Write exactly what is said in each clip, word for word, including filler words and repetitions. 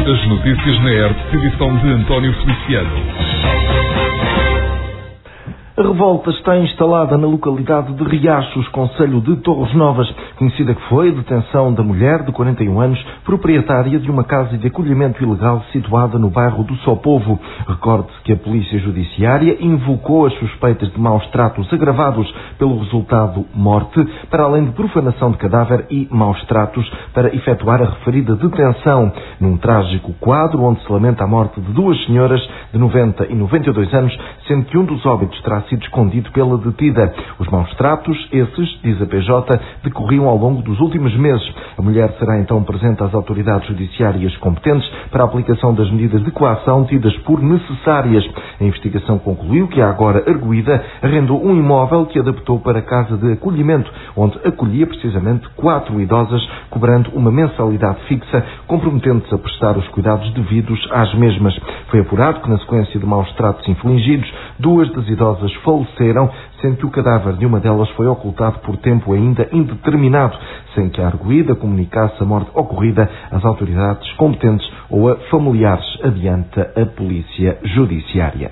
As notícias na E R P, edição de António Feliciano. A revolta está instalada na localidade de Riachos, concelho de Torres Novas, conhecida que foi a detenção da mulher de quarenta e um anos, proprietária de uma casa de acolhimento ilegal situada no bairro do Sopovo. Recorde-se que a Polícia Judiciária invocou as suspeitas de maus tratos agravados pelo resultado morte, para além de profanação de cadáver e maus tratos, para efetuar a referida detenção, num trágico quadro onde se lamenta a morte de duas senhoras de noventa e noventa e dois anos, sendo que um dos óbitos terá sido escondido pela detida. Os maus tratos, esses, diz a P J, decorriam ao longo dos últimos meses. A mulher será então presente às autoridades judiciárias competentes para a aplicação das medidas de coação tidas por necessárias. A investigação concluiu que a agora arguida arrendou um imóvel que adaptou para casa de acolhimento, onde acolhia precisamente quatro idosas, cobrando uma mensalidade fixa, comprometendo-se a prestar os cuidados devidos às mesmas. Foi apurado que, na sequência de maus tratos infligidos, duas das idosas faleceram, sendo que o cadáver de uma delas foi ocultado por tempo ainda indeterminado, sem que a arguida comunicasse a morte ocorrida às autoridades competentes ou a familiares, adianta a Polícia Judiciária.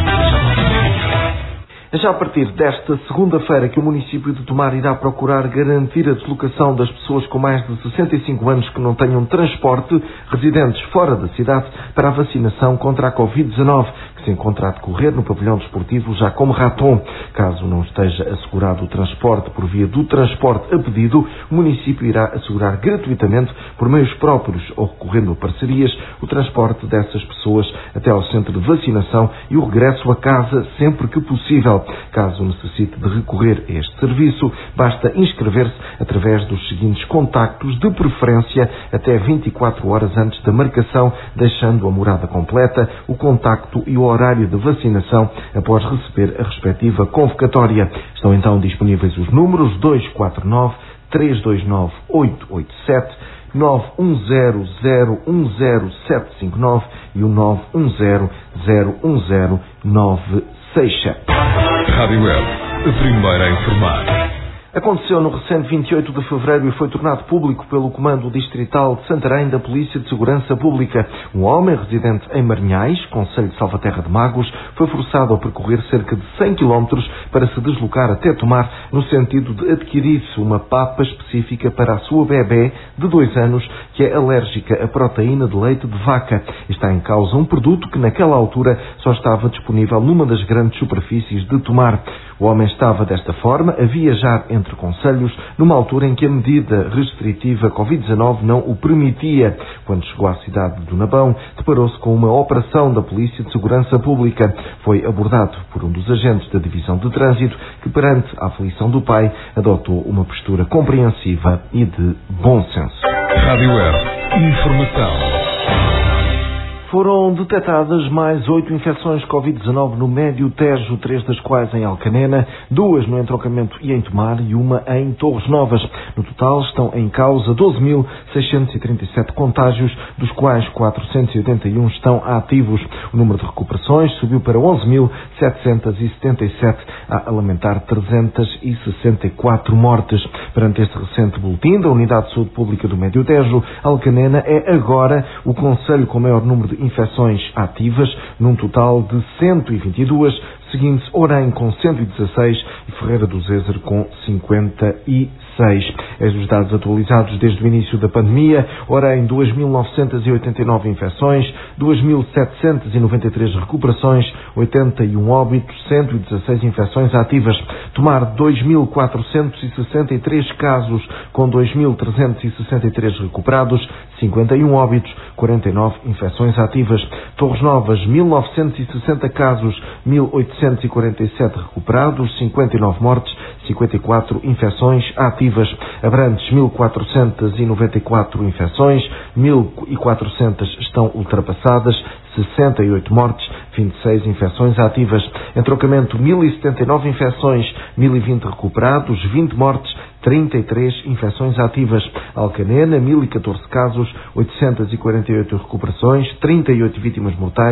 É já a partir desta segunda-feira que o município de Tomar irá procurar garantir a deslocação das pessoas com mais de sessenta e cinco anos que não tenham transporte, residentes fora da cidade, para a vacinação contra a covid dezanove, que se encontra a decorrer no pavilhão desportivo já como Raton. Caso não esteja assegurado o transporte por via do transporte a pedido, o município irá assegurar gratuitamente, por meios próprios ou recorrendo a parcerias, o transporte dessas pessoas até ao centro de vacinação e o regresso a casa sempre que possível. Caso necessite de recorrer a este serviço, basta inscrever-se através dos seguintes contactos, de preferência até vinte e quatro horas antes da marcação, deixando a morada completa, o contacto e o horário de vacinação após receber a respectiva convocatória. Estão então disponíveis os números dois quatro nove, três dois nove, oito oito sete, nove um zero zero um zero sete cinco nove e o nove um zero zero um zero nove seis sete. Rádio E R P, a primeira a informar. Aconteceu no recente vinte e oito de fevereiro e foi tornado público pelo Comando Distrital de Santarém da Polícia de Segurança Pública. Um homem residente em Marinhais, concelho de Salvaterra de Magos, foi forçado a percorrer cerca de cem quilómetros para se deslocar até Tomar, no sentido de adquirir-se uma papa específica para a sua bebé de dois anos, que é alérgica à proteína de leite de vaca. Está em causa um produto que naquela altura só estava disponível numa das grandes superfícies de Tomar. O homem estava desta forma a viajar entre concelhos numa altura em que a medida restritiva covid dezanove não o permitia. Quando chegou à cidade do Nabão, deparou-se com uma operação da Polícia de Segurança Pública. Foi abordado por um dos agentes da Divisão de Trânsito que, perante a aflição do pai, adotou uma postura compreensiva e de bom senso. Rádio E R P, informação. Foram detectadas mais oito infecções covid dezanove no Médio Tejo, três das quais em Alcanena, duas no Entroncamento e em Tomar e uma em Torres Novas. No total estão em causa doze mil seiscentos e trinta e sete contágios, dos quais quatrocentos e oitenta e um estão ativos. O número de recuperações subiu para onze mil setecentos e setenta e sete, a lamentar trezentos e sessenta e quatro mortes. Perante este recente boletim da Unidade de Saúde Pública do Médio Tejo, Alcanena é agora o concelho com maior número de infecções ativas, num total de cento e vinte e duas, seguindo-se Orem com cento e dezasseis e Ferreira do Zezer com cinquenta e seis. Eis os dados atualizados desde o início da pandemia. Orem duas mil novecentos e oitenta e nove infecções, duas mil setecentos e noventa e três recuperações, oitenta e um óbitos, cento e dezasseis infecções ativas. Tomar dois mil quatrocentos e sessenta e três casos, com dois mil trezentos e sessenta e três recuperados, cinquenta e um óbitos, quarenta e nove infecções ativas. Torres Novas, mil novecentos e sessenta casos, mil oitocentos e quarenta e sete recuperados, cinquenta e nove mortes, cinquenta e quatro infecções ativas. Abrantes, mil quatrocentos e noventa e quatro infecções, mil e quatrocentas estão ultrapassadas, sessenta e oito mortes, vinte e seis infecções ativas. Entroncamento, mil e setenta e nove infecções, mil e vinte recuperados, vinte mortes, trinta e três infecções ativas. Alcanena, mil e catorze casos, oitocentos e quarenta e oito recuperações, trinta e oito vítimas mortais,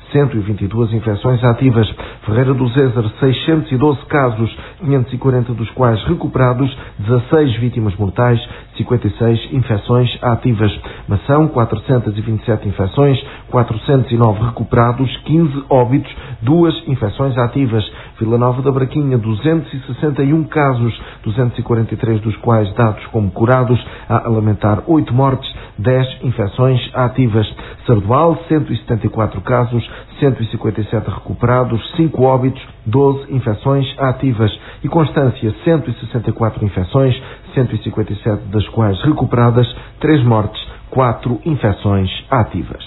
cento e vinte e duas infecções ativas. Ferreira do Zézer, seiscentos e doze casos, quinhentos e quarenta dos quais recuperados, dezasseis vítimas mortais, cinquenta e seis infecções ativas. Mação, quatrocentos e vinte e sete infecções, quatrocentos e nove recuperados, quinze óbitos, duas infecções ativas. Vila Nova da Braquinha, duzentos e sessenta e um casos, duzentos e quarenta e três dos quais dados como curados, a lamentar oito mortes, dez infecções ativas. Sardual, cento e setenta e quatro casos, cento e cinquenta e sete recuperados, cinco óbitos, doze infecções ativas. E Constância, cento e sessenta e quatro infecções, cento e cinquenta e sete das quais recuperadas, três mortes, quatro infecções ativas.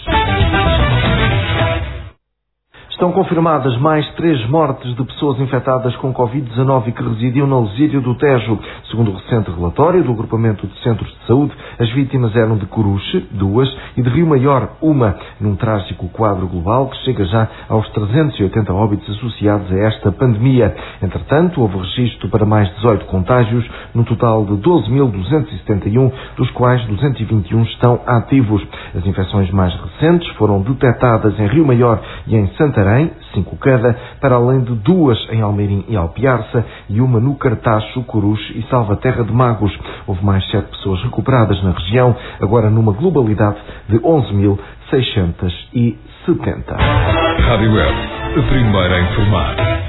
Estão confirmadas mais três mortes de pessoas infectadas com covid dezanove que residiam na Lesíria do Tejo. Segundo o recente relatório do Agrupamento de Centros de Saúde, as vítimas eram de Coruche, duas, e de Rio Maior, uma, num trágico quadro global que chega já aos trezentos e oitenta óbitos associados a esta pandemia. Entretanto, houve registro para mais dezoito contágios, no total de doze mil duzentos e setenta e um, dos quais duzentos e vinte e um estão ativos. As infecções mais recentes foram detectadas em Rio Maior e em Santarém, cinco cada, para além de duas em Almeirim e Alpiarça e uma no Cartacho, Coruche e Salvaterra de Magos. Houve mais sete pessoas recuperadas na região, agora numa globalidade de onze mil seiscentos e setenta. Rádio Web, a primeira a informar.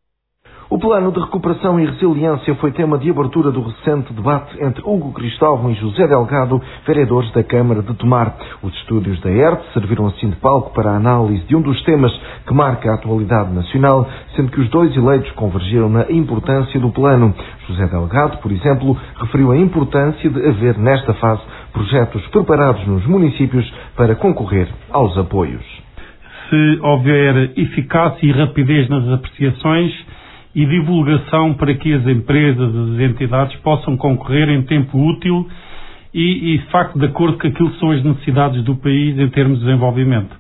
O plano de recuperação e resiliência foi tema de abertura do recente debate entre Hugo Cristóvão e José Delgado, vereadores da Câmara de Tomar. Os estúdios da E R T serviram assim de palco para a análise de um dos temas que marca a atualidade nacional, sendo que os dois eleitos convergiram na importância do plano. José Delgado, por exemplo, referiu a importância de haver nesta fase projetos preparados nos municípios para concorrer aos apoios. Se houver eficácia e rapidez nas apreciações e divulgação para que as empresas, as entidades possam concorrer em tempo útil e, e de facto, de acordo com aquilo que são as necessidades do país em termos de desenvolvimento.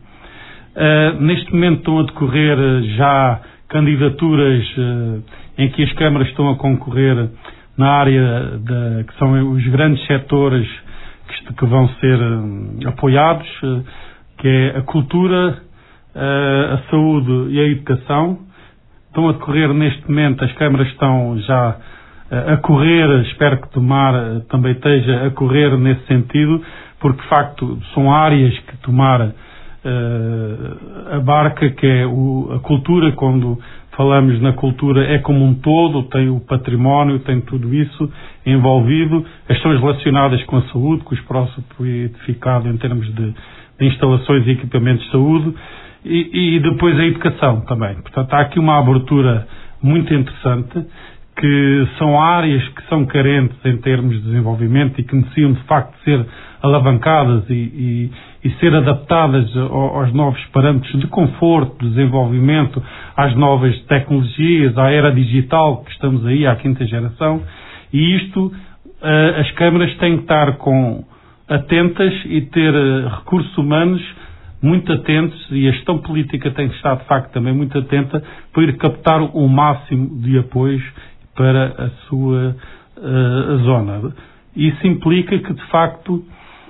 Uh, neste momento estão a decorrer uh, já candidaturas uh, em que as câmaras estão a concorrer na área de, que são os grandes setores que, que vão ser uh, apoiados, uh, que é a cultura, uh, a saúde e a educação. Estão a decorrer neste momento, as câmaras estão já a correr, espero que Tomar também esteja a correr nesse sentido, porque de facto são áreas que Tomar uh, abarca, que é o, a cultura. Quando falamos na cultura é como um todo, tem o património, tem tudo isso envolvido, as questões relacionadas com a saúde, com o espaço edificado em termos de, de instalações e equipamentos de saúde, E, e depois a educação também. Portanto, há aqui uma abertura muito interessante, que são áreas que são carentes em termos de desenvolvimento e que necessitam de facto de ser alavancadas e, e, e ser adaptadas aos novos parâmetros de conforto, de desenvolvimento, às novas tecnologias, à era digital que estamos aí, à quinta geração, e isto as câmaras têm que estar com, atentas e ter recursos humanos muito atentos, e a gestão política tem que estar, de facto, também muito atenta para ir captar o máximo de apoios para a sua uh, zona. Isso implica que, de facto,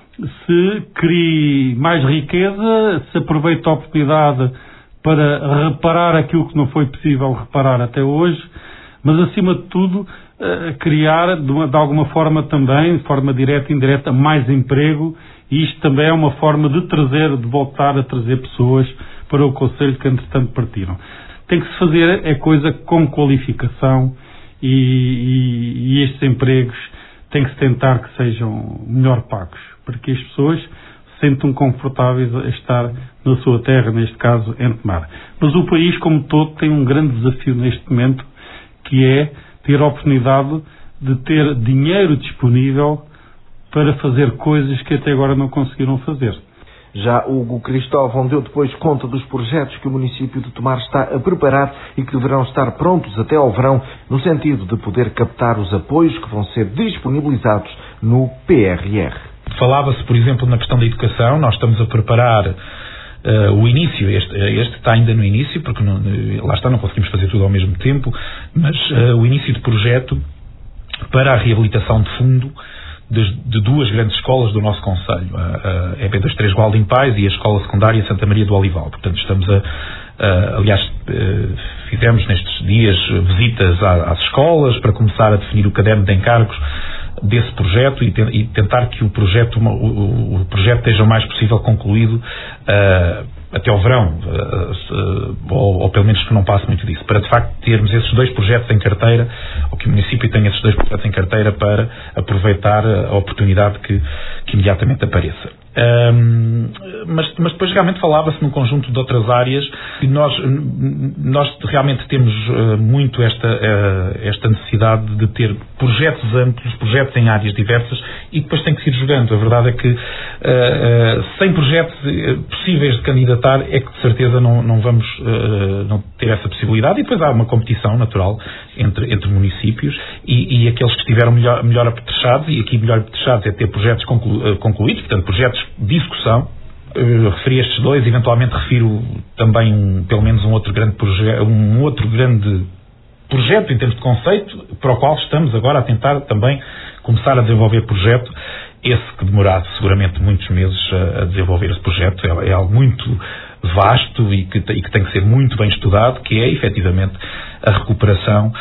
se crie mais riqueza, se aproveite a oportunidade para reparar aquilo que não foi possível reparar até hoje, mas, acima de tudo, uh, criar, de, uma, de alguma forma também, de forma direta e indireta, mais emprego. E isto também é uma forma de trazer, de voltar a trazer pessoas para o Conselho que, entretanto, partiram. Tem que se fazer é coisa com qualificação e, e, e estes empregos tem que se tentar que sejam melhor pagos, para que as pessoas se sentam confortáveis a estar na sua terra, neste caso, em Tomar. Mas o país, como todo, tem um grande desafio neste momento, que é ter a oportunidade de ter dinheiro disponível para fazer coisas que até agora não conseguiram fazer. Já Hugo Cristóvão deu depois conta dos projetos que o município de Tomar está a preparar e que deverão estar prontos até ao verão, no sentido de poder captar os apoios que vão ser disponibilizados no P R R. Falava-se, por exemplo, na questão da educação. Nós estamos a preparar uh, o início, este, este está ainda no início, porque não, lá está, não conseguimos fazer tudo ao mesmo tempo, mas uh, o início de projeto para a reabilitação de fundo de, de duas grandes escolas do nosso concelho, a, a E B vinte e três Gualdim Pais e a Escola Secundária Santa Maria do Olival. Portanto, estamos a, a aliás, fizemos nestes dias visitas às escolas para começar a definir o caderno de encargos desse projeto e, te, e tentar que o projeto, o, o projeto esteja o mais possível concluído uh, até ao verão, uh, uh, ou, ou pelo menos que não passe muito disso, para de facto termos esses dois projetos em carteira, ou que o município tenha esses dois projetos em carteira para aproveitar a oportunidade que, que imediatamente apareça. Um, mas, mas depois realmente falava-se num conjunto de outras áreas e nós, nós realmente temos uh, muito esta, uh, esta necessidade de ter projetos amplos, projetos em áreas diversas e depois tem que se ir jogando. A verdade é que uh, uh, sem projetos possíveis de candidatar é que de certeza não, não vamos uh, não ter essa possibilidade e depois há uma competição natural entre, entre municípios e, e aqueles que estiveram melhor, melhor apetrechados, e aqui melhor apetrechados é ter projetos conclu, uh, concluídos, portanto projetos de discussão. Uh, referi estes dois, eventualmente refiro também um, pelo menos um outro grande projeto, um outro grande projeto em termos de conceito, para o qual estamos agora a tentar também começar a desenvolver projeto, esse que demorado seguramente muitos meses a, a desenvolver esse projeto, é, é algo muito vasto e que, e que tem que ser muito bem estudado, que é efetivamente a recuperação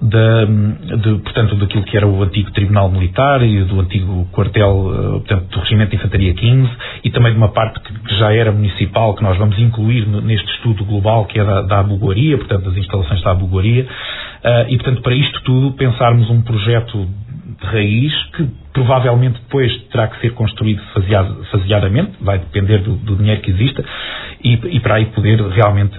de, de, portanto, daquilo que era o antigo Tribunal Militar e do antigo quartel, portanto, do Regimento de Infantaria quinze e também de uma parte que já era municipal, que nós vamos incluir neste estudo global, que é da, da Abugoaria, portanto, das instalações da Abugoaria, e, portanto, para isto tudo, pensarmos um projeto de raiz que provavelmente depois terá que ser construído faseadamente, vai depender do, do dinheiro que exista, e, e para aí poder realmente uh,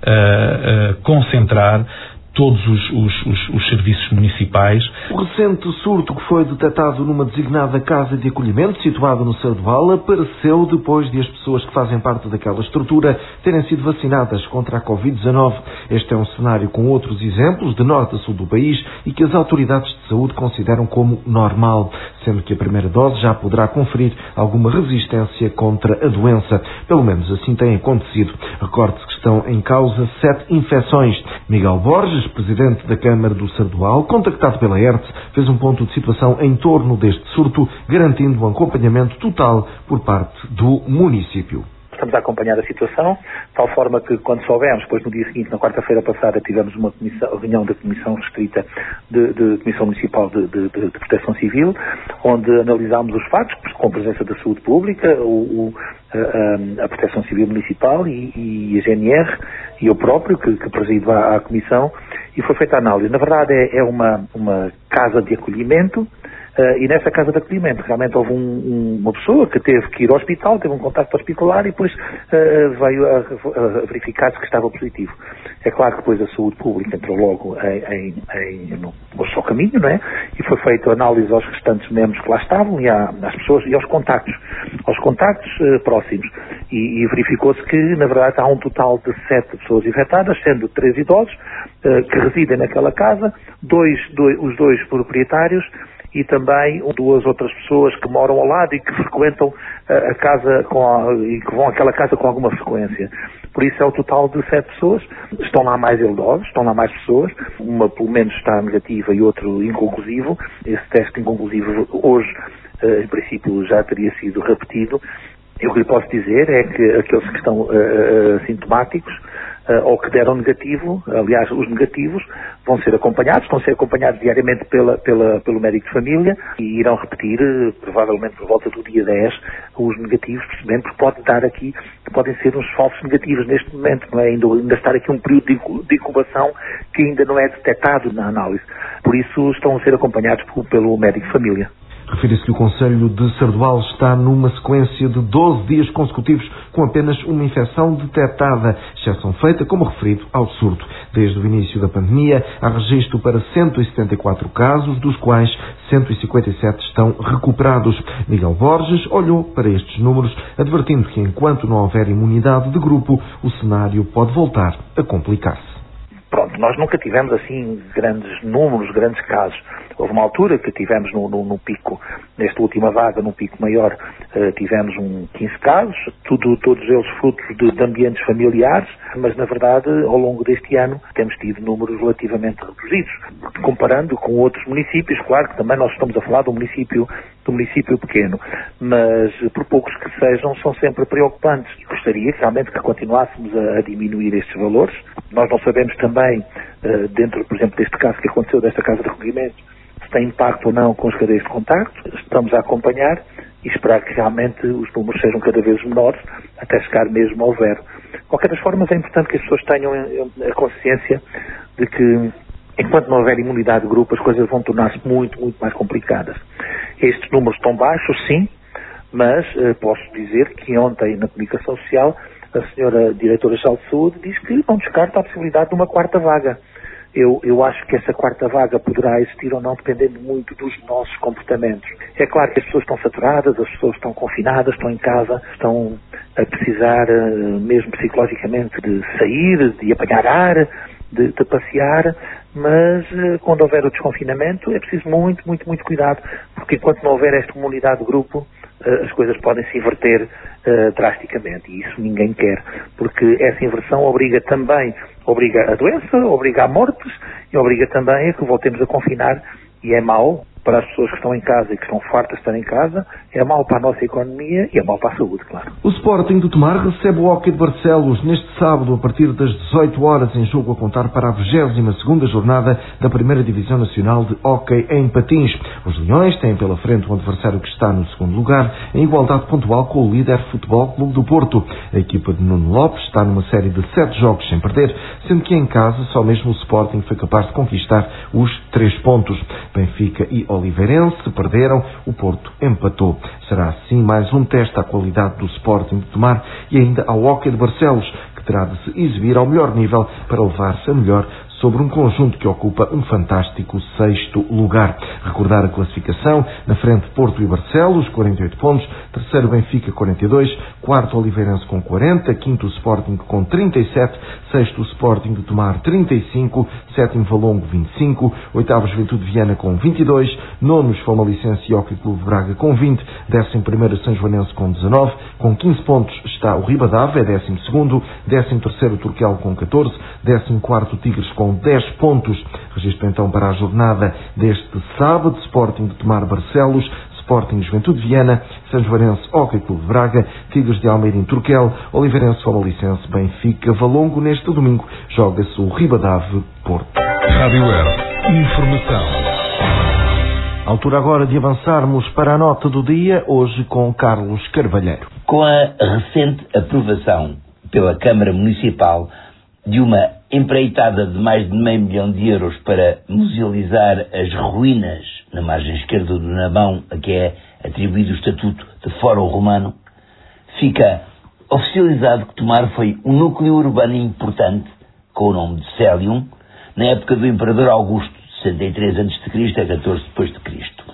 uh, concentrar todos os, os, os, os serviços municipais. O recente surto que foi detectado numa designada casa de acolhimento situada no Sardual apareceu depois de as pessoas que fazem parte daquela estrutura terem sido vacinadas contra a covid dezanove. Este é um cenário com outros exemplos de norte a sul do país e que as autoridades de saúde consideram como normal, sendo que a primeira dose já poderá conferir alguma resistência contra a doença. Pelo menos assim tem acontecido. Recorde-se que estão em causa sete infecções. Miguel Borges, presidente da Câmara do Sardual, contactado pela E R T, fez um ponto de situação em torno deste surto, garantindo um acompanhamento total por parte do município. Estamos a acompanhar a situação, de tal forma que quando soubemos, depois no dia seguinte, na quarta-feira passada, tivemos uma comissão, reunião da Comissão Restrita, de, de Comissão Municipal de, de, de Proteção Civil, onde analisámos os fatos, com a presença da saúde pública, o, o, a, a Proteção Civil Municipal e, e a G N R, e eu próprio, que, que presido a, a Comissão, e foi feita a análise. Na verdade é, é uma, uma casa de acolhimento, Uh, e nessa casa de acolhimento realmente houve um, um, uma pessoa que teve que ir ao hospital, teve um contacto hospitalar e depois uh, veio a, a verificar-se que estava positivo. É claro que depois a saúde pública entrou logo em, em, em, no, no seu caminho, não é? E foi feita a análise aos restantes membros que lá estavam e à, às pessoas e aos contactos, aos contactos uh, próximos. E, e verificou-se que, na verdade, há um total de sete pessoas infectadas, sendo três idosos uh, que residem naquela casa, dois, dois, os dois proprietários, e também duas outras pessoas que moram ao lado e que frequentam a casa com a, e que vão àquela casa com alguma frequência. Por isso é o total de sete pessoas. Estão lá mais idosos, estão lá mais pessoas. Uma pelo menos está negativa e outro inconclusivo. Esse teste inconclusivo hoje, em princípio, já teria sido repetido. E o que lhe posso dizer é que aqueles que estão uh, uh, sintomáticos uh, ou que deram negativo, aliás, os negativos, vão ser acompanhados, vão ser acompanhados diariamente pela, pela, pelo médico de família e irão repetir, uh, provavelmente por volta do dia dez, os negativos, percebendo que pode dar aqui, que podem ser uns falsos negativos neste momento, não é? Ainda, ainda estar aqui um período de incubação que ainda não é detectado na análise. Por isso estão a ser acompanhados por, pelo médico de família. Refere-se que o Concelho de Sardual está numa sequência de doze dias consecutivos com apenas uma infecção detectada, exceção feita, como referido, ao surto. Desde o início da pandemia, há registro para cento e setenta e quatro casos, dos quais cento e cinquenta e sete estão recuperados. Miguel Borges olhou para estes números, advertindo que enquanto não houver imunidade de grupo, o cenário pode voltar a complicar-se. Pronto, nós nunca tivemos assim grandes números, grandes casos. Houve uma altura que tivemos no, no, no pico, nesta última vaga, num pico maior, Uh, tivemos um quinze casos, tudo, todos eles frutos de, de ambientes familiares, mas na verdade ao longo deste ano temos tido números relativamente reduzidos. Comparando com outros municípios, claro que também nós estamos a falar de um município, de um município pequeno, mas por poucos que sejam, são sempre preocupantes. E gostaria realmente que continuássemos a, a diminuir estes valores. Nós não sabemos também, uh, dentro, por exemplo, deste caso que aconteceu, desta casa de recolhimento, se tem impacto ou não com as cadeias de contacto. Estamos a acompanhar e esperar que realmente os números sejam cada vez menores, até chegar mesmo ao zero. De qualquer das formas, é importante que as pessoas tenham a consciência de que, enquanto não houver imunidade de grupo, as coisas vão tornar-se muito, muito mais complicadas. Estes números estão baixos, sim, mas eh, posso dizer que ontem, na comunicação social, a senhora Diretora-Geral de Saúde diz que não descarta a possibilidade de uma quarta vaga. Eu, eu acho que essa quarta vaga poderá existir ou não, dependendo muito dos nossos comportamentos. É claro que as pessoas estão saturadas, as pessoas estão confinadas, estão em casa, estão a precisar, mesmo psicologicamente, de sair, de apanhar ar, de, de passear, mas quando houver o desconfinamento é preciso muito, muito, muito cuidado, porque enquanto não houver esta imunidade de grupo, as coisas podem se inverter uh, drasticamente, e isso ninguém quer, porque essa inversão obriga também, obriga a doença, obriga a mortes e obriga também a que voltemos a confinar, e é mau para as pessoas que estão em casa e que estão fartas de estar em casa, é mau para a nossa economia e é mau para a saúde, claro. O Sporting de Tomar recebe o Hóquei de Barcelos neste sábado a partir das dezoito horas, em jogo a contar para a vigésima segunda jornada da primeira Divisão Nacional de Hóquei em Patins. Os Leões têm pela frente um adversário que está no segundo lugar, em igualdade pontual com o líder Futebol Clube do Porto. A equipa de Nuno Lopes está numa série de sete jogos sem perder, sendo que em casa só mesmo o Sporting foi capaz de conquistar os três pontos. Benfica e Oliveirense perderam, o Porto empatou. Será assim mais um teste à qualidade do Sporting de Tomar e ainda ao Hóquei de Barcelos, que terá de se exibir ao melhor nível para levar-se a melhor sobre um conjunto que ocupa um fantástico sexto lugar. Recordar a classificação: na frente Porto e Barcelos, quarenta e oito pontos, terceiro Benfica, quarenta e dois, quarto Oliveirense com quarenta, quinto Sporting com trinta e sete, sexto Sporting de Tomar trinta e cinco, sétimo Valongo vinte e cinco, oitavo Juventude Viana com vinte e dois, nono Famalichense e Hóquei Clube Braga com vinte, décimo primeiro São Joanense com dezanove, com quinze pontos está o Ribadave, é décimo segundo, décimo terceiro Turquel com catorze, décimo quarto Tigres com dez pontos. Registro então para a jornada deste sábado: Sporting de Tomar Barcelos, Sporting Juventude Viana, São Joanense Hóquei Clube Braga, Tigres de Almeida em Turquel, Oliveirense Famalichense, Benfica, Valongo. Neste domingo joga-se o Ribadave Porto. Rádio Air, informação. Altura agora de avançarmos para a nota do dia, hoje com Carlos Carvalheiro. Com a recente aprovação pela Câmara Municipal de uma empreitada de mais de meio milhão de euros para musealizar as ruínas na margem esquerda do Nabão, a que é atribuído o estatuto de Fórum Romano, fica oficializado que Tomar foi um núcleo urbano importante, com o nome de Célium, na época do Imperador Augusto, sessenta e três antes de Cristo a catorze depois de Cristo.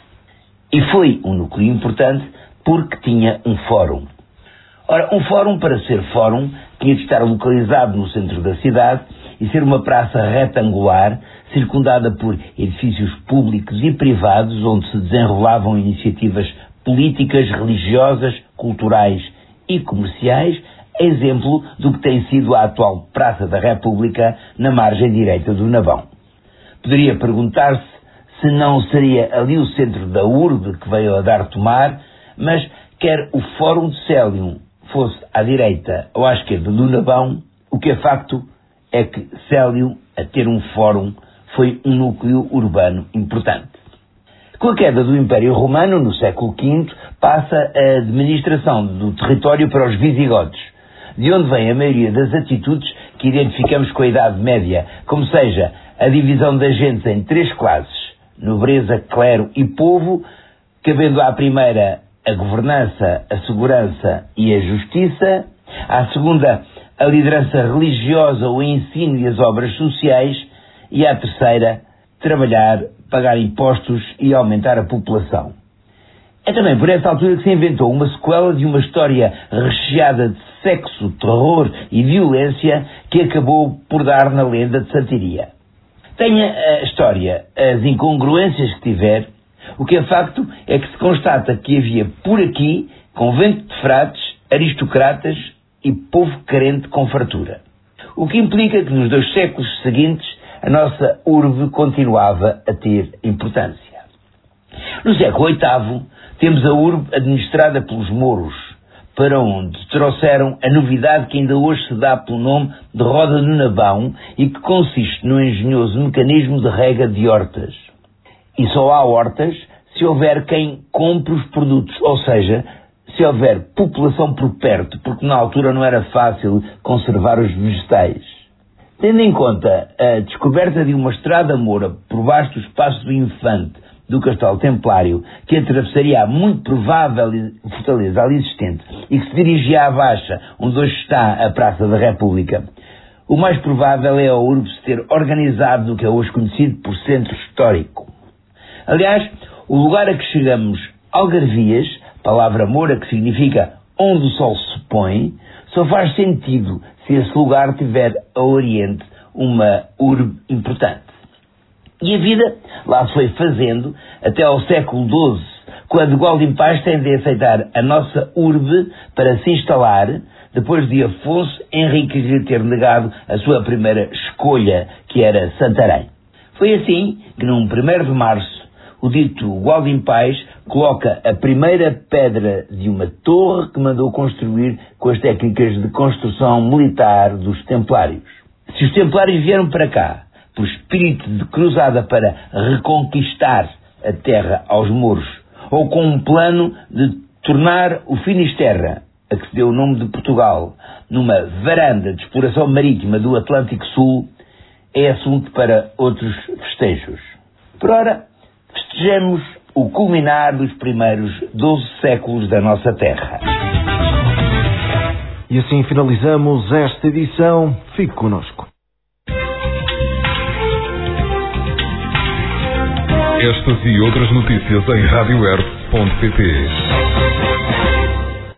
E foi um núcleo importante porque tinha um fórum. Ora, um fórum, para ser fórum, tinha de estar localizado no centro da cidade e ser uma praça retangular, circundada por edifícios públicos e privados, onde se desenrolavam iniciativas políticas, religiosas, culturais e comerciais, exemplo do que tem sido a atual Praça da República, na margem direita do Nabão. Poderia perguntar-se se não seria ali o centro da urbe que veio a dar Tomar, mas quer o Fórum de Célium fosse à direita ou à esquerda do Nabão, o que é facto é que Célium, a ter um fórum, foi um núcleo urbano importante. Com a queda do Império Romano, no século quinto, passa a administração do território para os visigodos, de onde vem a maioria das atitudes que identificamos com a Idade Média, como seja a divisão das gentes em três classes: nobreza, clero e povo, cabendo à primeira a governança, a segurança e a justiça, à segunda a liderança religiosa, o ensino e as obras sociais, e à terceira trabalhar, pagar impostos e aumentar a população. É também por essa altura que se inventou uma sequela de uma história recheada de sexo, terror e violência que acabou por dar na lenda de Santiria. Tenha a história as incongruências que tiver, o que é facto é que se constata que havia por aqui convento de frades, aristocratas e povo carente com fartura. O que implica que nos dois séculos seguintes a nossa urbe continuava a ter importância. No século oitavo, temos a urbe administrada pelos mouros, para onde trouxeram a novidade que ainda hoje se dá pelo nome de roda do nabão e que consiste no engenhoso mecanismo de rega de hortas. E só há hortas se houver quem compre os produtos, ou seja, se houver população por perto, porque na altura não era fácil conservar os vegetais. Tendo em conta a descoberta de uma estrada moura por baixo do espaço do Infante do Castelo Templário, que atravessaria a muito provável fortaleza ali existente e que se dirigia à Baixa, onde hoje está a Praça da República, o mais provável é a urbe se ter organizado no que é hoje conhecido por centro histórico. Aliás, o lugar a que chegamos, Algarvias, palavra moura que significa onde o sol se põe, só faz sentido se esse lugar tiver a oriente uma urbe importante. E a vida lá se foi fazendo até ao século doze, quando Gualdim Paz tem de aceitar a nossa urbe para se instalar, depois de Afonso Henriques lhe ter negado a sua primeira escolha, que era Santarém. Foi assim que, num primeiro de março, o dito Gualdim Paz coloca a primeira pedra de uma torre que mandou construir com as técnicas de construção militar dos Templários. Se os Templários vieram para cá por espírito de cruzada para reconquistar a terra aos mouros, ou com um plano de tornar o Finisterra, a que se deu o nome de Portugal, numa varanda de exploração marítima do Atlântico Sul, é assunto para outros festejos. Por ora, festejemos o culminar dos primeiros doze séculos da nossa terra. E assim finalizamos esta edição. Fique connosco. Estas e outras notícias em rádio erp ponto pt.